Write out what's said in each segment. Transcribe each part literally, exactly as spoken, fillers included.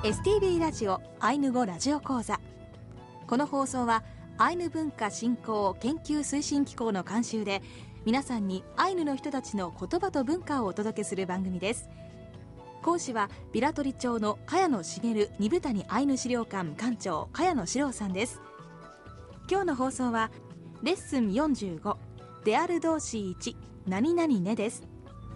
エスティービー ラジオアイヌ語ラジオ講座。この放送はアイヌ文化振興研究推進機構の監修で、皆さんにアイヌの人たちの言葉と文化をお届けする番組です。講師はビラトリ町の茅野茂二部谷アイヌ資料館館長茅野史郎さんです。今日の放送はレッスンよんじゅうごである動詞いち何々ねです。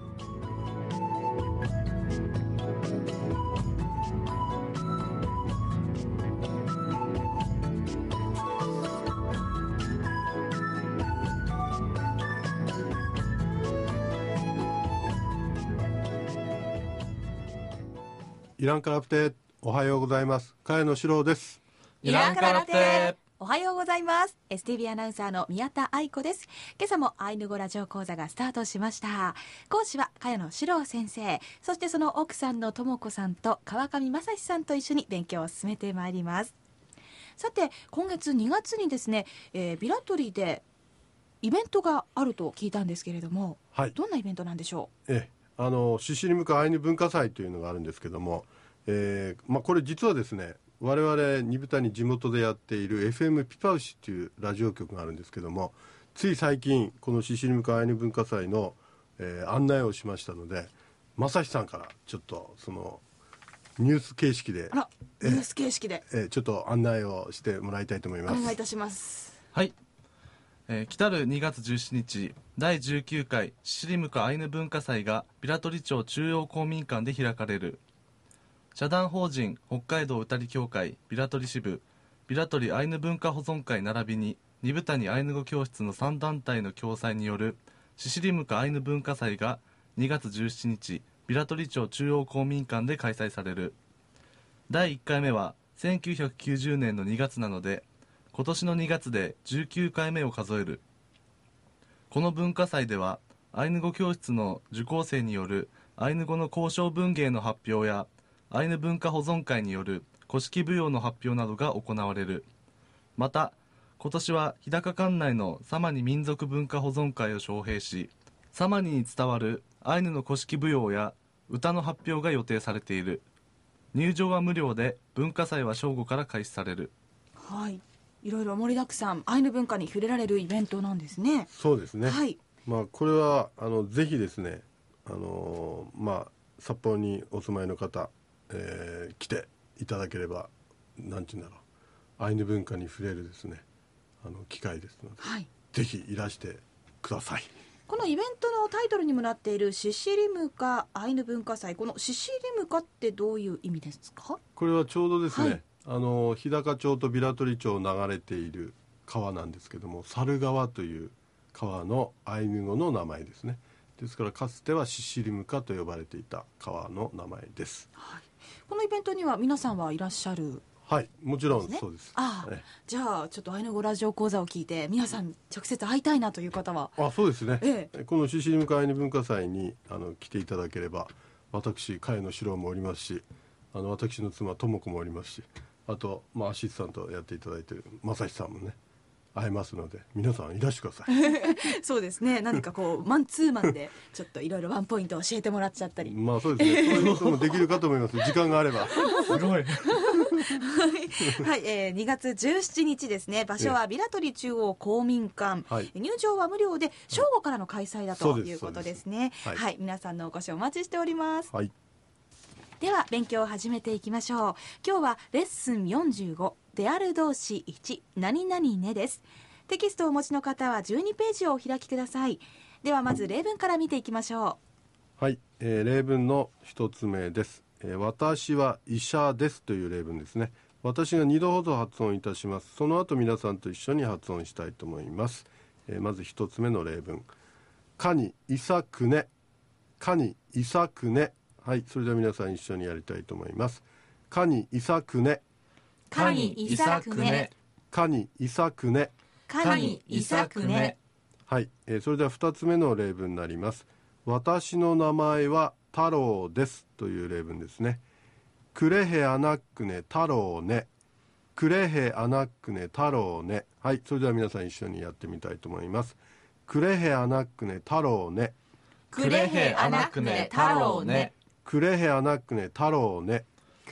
イランカラプテ、おはようございます。茅野史郎です。 イランカラプテ、おはようございます。 エスティービー アナウンサーの宮田愛子です。今朝もアイヌ語ラジオ講座がスタートしました。講師は茅野史郎先生、そしてその奥さんの智子さんと川上正史さんと一緒に勉強を進めてまいります。さて、今月にがつにですね、えー、ビラトリでイベントがあると聞いたんですけれども、はい、どんなイベントなんでしょう。 えあのシシリムカアイヌ文化祭というのがあるんですけども、えーまあ、これ実はですね、我々二部谷地元でやっている エフエム ピパウシというラジオ局があるんですけども、つい最近このシシリムカアイヌ文化祭の、えー、案内をしましたので、正史さんからちょっとそのニュース形式であらニュース形式で、 えー、ちょっと案内をしてもらいたいと思います。 お願いいたします。 はい、えー、来たるにがつじゅうしちにちだいじゅうきゅうかいシシリムカアイヌ文化祭がビラトリ町中央公民館で開かれる。社団法人北海道歌り協会ビラトリ支部、ビラトリアイヌ文化保存会並びに二部谷アイヌ語教室のさんだんたいの共催によるシシリムカアイヌ文化祭がにがつじゅうしちにちビラトリ町中央公民館で開催される。だいいっかいめはせんきゅうひゃくきゅうじゅうねんのにがつなので、今年のにがつでじゅうきゅうかいめを数える。この文化祭ではアイヌ語教室の受講生によるアイヌ語の交渉文芸の発表やアイヌ文化保存会による古式舞踊の発表などが行われる。また今年は日高管内のサマニ民族文化保存会を招聘し、サマニに伝わるアイヌの古式舞踊や歌の発表が予定されている。入場は無料で文化祭は正午から開始される。 はい、いろいろ盛りだくさん、アイヌ文化に触れられるイベントなんですね。 そうですね、 はい、 まあ、これはあのぜひですね、あのーまあ、札幌にお住まいの方、えー、来ていただければ、なんていうんだろう、アイヌ文化に触れるですね、あの機会ですので、はい、ぜひいらしてください。 このイベントのタイトルにもなっているシシリムカアイヌ文化祭、このシシリムカってどういう意味ですか。 これはちょうどですね、はい、あの日高町とビラトリ町を流れている川なんですけども、猿川という川のアイヌ語の名前ですね。ですからかつてはシシリムカと呼ばれていた川の名前です。 はい、このイベントには皆さんはいらっしゃる。 はい、もちろんそうです。 ああ、ね、じゃあちょっとアイヌ語ラジオ講座を聞いて皆さん直接会いたいなという方は。 あ、そうですね、 ええ、 このシシリムカアイヌ文化祭にあの来ていただければ、私茅野史郎もおりますし、あの私の妻智子もおりますし、あと、まあ、アシスタントやっていただいている正史さんもね会えますので、皆さんいらしてください。 そうですね、何かこうマンツーマンでちょっといろいろワンポイント教えてもらっちゃったりまあそうですね、そういうこともできるかと思います。時間があれば。 すごいはい、 はいえー、にがつじゅうしちにちですね。場所はビラトリ中央公民館、はい、入場は無料で正午からの開催だということですね。はい、はい、皆さんのお越しお待ちしております。はい、では勉強を始めていきましょう。今日はレッスンよんじゅうごである動詞いち何々ねです。テキストをお持ちの方はじゅうにページをお開きください。ではまず例文から見ていきましょう。はい、えー、例文の一つ目です。えー、私は医者ですという例文ですね。私がにどほど発音いたします。その後皆さんと一緒に発音したいと思います。えー、まず一つ目の例文、かにいさくね、かにいさくね。はい、それでは皆さん一緒にやりたいと思います。かにいさくね、 かにいさくね、 かにいさくね、 かにいさくね。 はい、えー、それではふたつめの例文になります。私の名前は太郎ですという例文ですね。くれへあなっくね太郎ね、くれへあなっくね太郎ね。はい、それでは皆さん一緒にやってみたいと思います。くれへあなっくね太郎ね、 くれへあなっくね太郎ね、 くれへあなっくね太郎ね、 く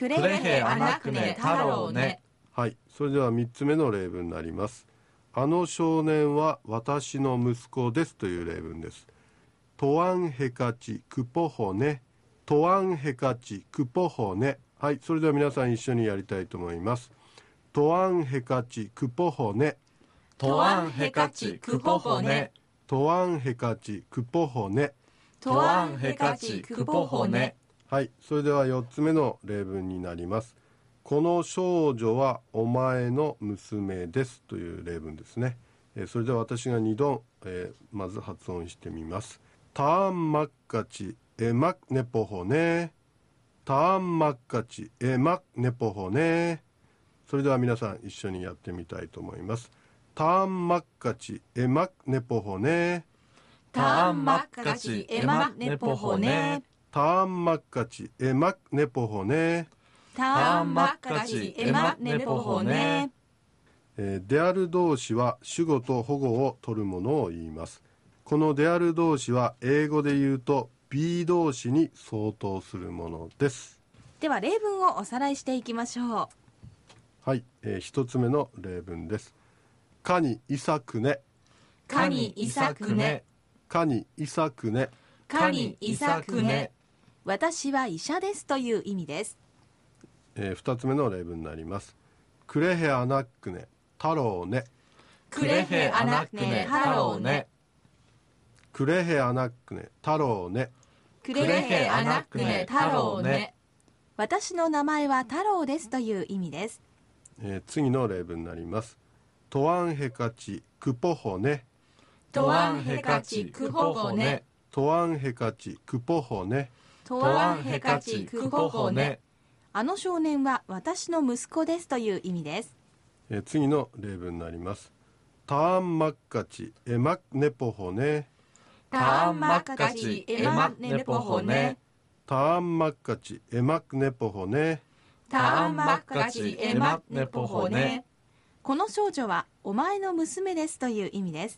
くれへあなくね太郎ね。 はい、それではみっつめの例文になります。あの少年は私の息子ですという例文です。トアンヘカチクポホネ、トアンヘカチクポホネ。はい、それでは皆さん一緒にやりたいと思います。トアンヘカチクポホネ、 トアンヘカチクポホネ、 トアンヘカチクポホネ、 トアンヘカチクポホネ。 はい、それではよっつめの例文になります。この少女はお前の娘ですという例文ですね。えー、それでは私がにど、えー、まず発音してみます。ターンマッカチエマクネポホネ、ターンマッカチエマクネポホネ。それでは皆さん一緒にやってみたいと思います。ターンマッカチエマクネポホネ、 ターンマッカチエマクネポホネ、 ターンマッカチエマクネポホネ、 ターンマッカチエマクネポホネ。 えー、である動詞は主語と保護を取るものを言います。このである動詞は英語で言うと be 動詞に相当するものです。 では例文をおさらいしていきましょう。 はい、えー、一つ目の例文です。かにいさくね、 かにいさくね、 かにいさくね、 かにいさくね。私は医者ですという意味です。 えー、二つ目の例文になります。くれへあなっくね太郎ね、 くれへあなくね太郎ね、 くれへあなっくね太郎ね、 くれへあなくね太郎ね。私の名前は太郎ですという意味です。 えー、次の例文になります。トアンヘカチクポホネ、 トアンヘカチクポホネ、 トアンヘカチクポホネ、 トアンヘカチクポホネ。あの少年は私の息子ですという意味です。 えー、次の例文になります。ターンマッカチエマクネポホネ、 ターンマッカチエマクネポホネ、 ターンマッカチエマクネポホネ、 ターンマッカチエマクネポホネ。この少女はお前の娘ですという意味です。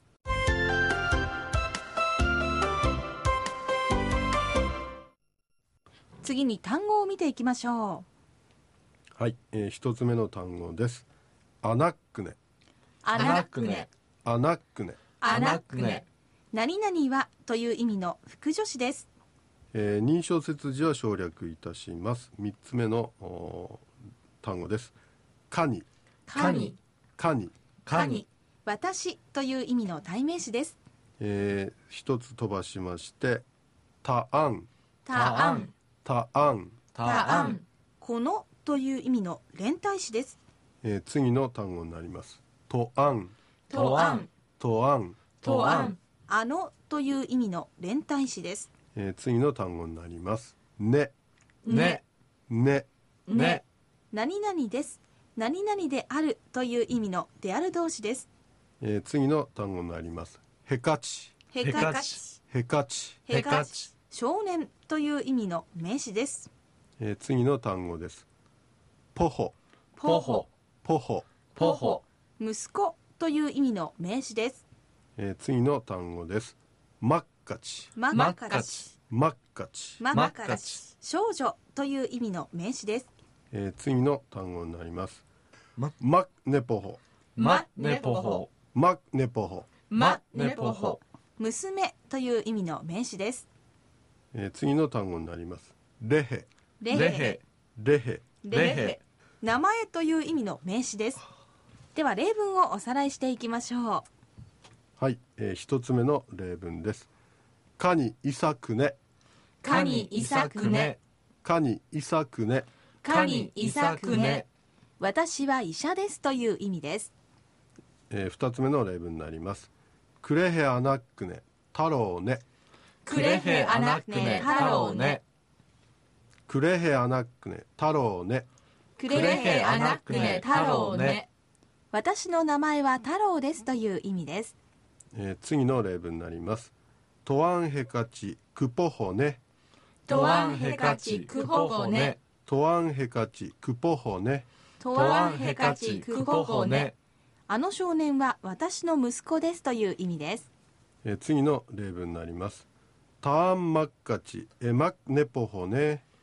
次に単語を見ていきましょう。はい、えー、一つ目の単語です。アナックネ、 アナックネ、 アナックネ、 アナックネ。何々はという意味の副助詞です。 えー、認証接字は省略いたします。三つ目の単語です。かに、 かに、 かに、 かに。私という意味の代名詞です。 えー、一つ飛ばしまして、たあん、 たあん、 たあん、 たあん。このという意味の連帯詞です。 えー、次の単語になります。とあん、 とあん、 とあん、 とあん。あのという意味の連帯詞です。 えー、次の単語になります。ね、 ね、 ね、 ね。何々です。何々であるという意味のである動詞です。 えー、次の単語になります。へかち、 へかち、 へかち、 へかち。少年という意味の名詞です。 えー、次の単語です。ポホ、 ポホ、 ポホ、 ポホ。息子という意味の名詞です。 えー、次の単語です。マッカチ、 マッカチ、 マッカチ、 マッカチ。少女という意味の名詞です。 えー、次の単語になります。マッネポホ、 マネポホ、 マッネポホ、 マネポホ。娘という意味の名詞です。 えー、次の単語になります。レヘ、 レヘ、 レヘ、 レヘ。名前という意味の名詞です。では例文をおさらいしていきましょう。 はい、えー、一つ目の例文です。かにいさくね、 かにいさくね、 かにいさくね、 かにいさくね。私は医者ですという意味です。 えー、二つ目の例文になります。くれへあなっくね太郎ね、 くれへあなくね太郎ね、 くれへあなっくね太郎ね、 くれへあなくね太郎ね。私の名前は太郎ですという意味です。 えー、次の例文になります。トアンヘカチクポホネ、 トアンヘカチクポホネ、 トアンヘカチクポホネ、 トアンヘカチクポホネ。あの少年は私の息子ですという意味です。 えー、次の例文になります。ターンマッカチエマクネポホネ、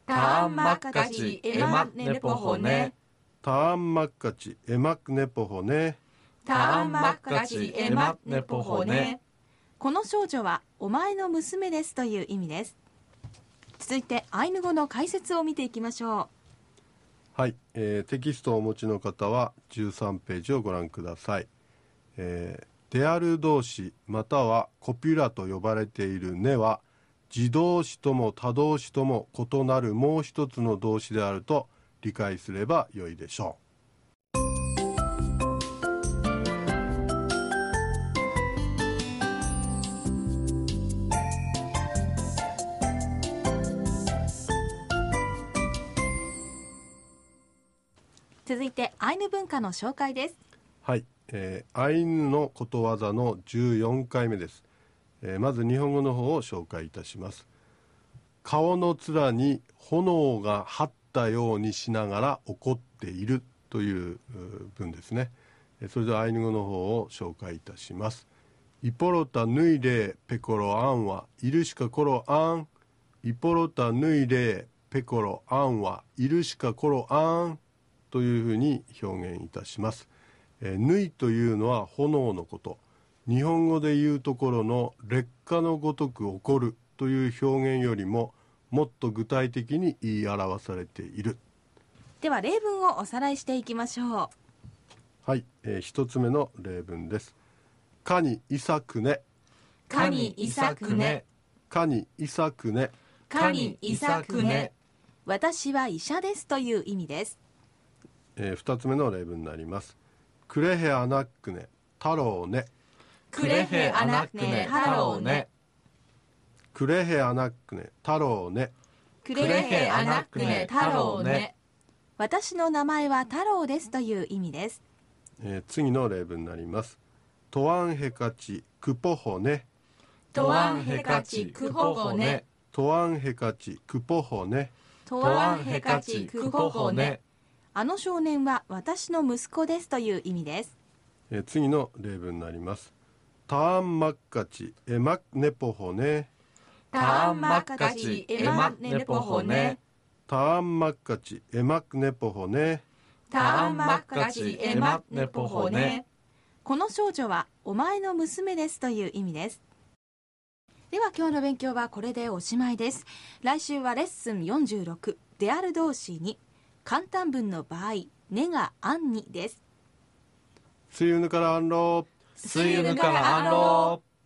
ターンマッカチエマネポホネターンマッカチエマネポホネターンマッカチエマネポホネ。 この少女はお前の娘ですという意味です。続いてアイヌ語の解説を見ていきましょう。はい、えー、テキストをお持ちの方はじゅうさんページをご覧ください。えー、である動詞またはコピュラと呼ばれているねは自動詞とも他動詞とも異なるもう一つの動詞であると理解すればよいでしょう。 続いてアイヌ文化の紹介です。 はい、えー、アイヌのことわざのじゅうよんかいめです。えー、まず日本語の方を紹介いたします。顔の面に炎が張ったようにしながら怒っているという文ですね。それではアイヌ語の方を紹介いたします。イポロタヌイレペコロアンはいるしかコロアンイポロタヌイレペコロアンはいるしかコロアンというふうに表現いたします。えー、ヌイというのは炎のこと。日本語でいうところの烈火のごとく起こるという表現よりももっと具体的に言い表されている。 では例文をおさらいしていきましょう。 はい、えー、一つ目の例文です。かにいさくねかにいさくねかにいさくねかにいさくね。 私は医者ですという意味です。 えー、二つ目の例文になります。クレヘアナックネ太郎ねクレヘアナックネ太郎ねクレヘアナックネ太郎ねクレヘアナックネ太郎ね。 私の名前は太郎ですという意味です。 えー、次の例文になります。トワンヘカチクポホネトワンヘカチクポホネトワンヘカチクポホネトワンヘカチクポホネ。 あの少年は私の息子ですという意味です。 えー、次の例文になります。ターンマッカチエマネポホネターンマッカチエマネポホネターンマッカチエマネポホネターンマッカチエマネポホネ。 この少女はお前の娘ですという意味です。では今日の勉強はこれでおしまいです。来週はレッスンよんじゅうろくである動詞に簡単文の場合ねがあんにです。 スユヌからアンロースユヌからアンロー。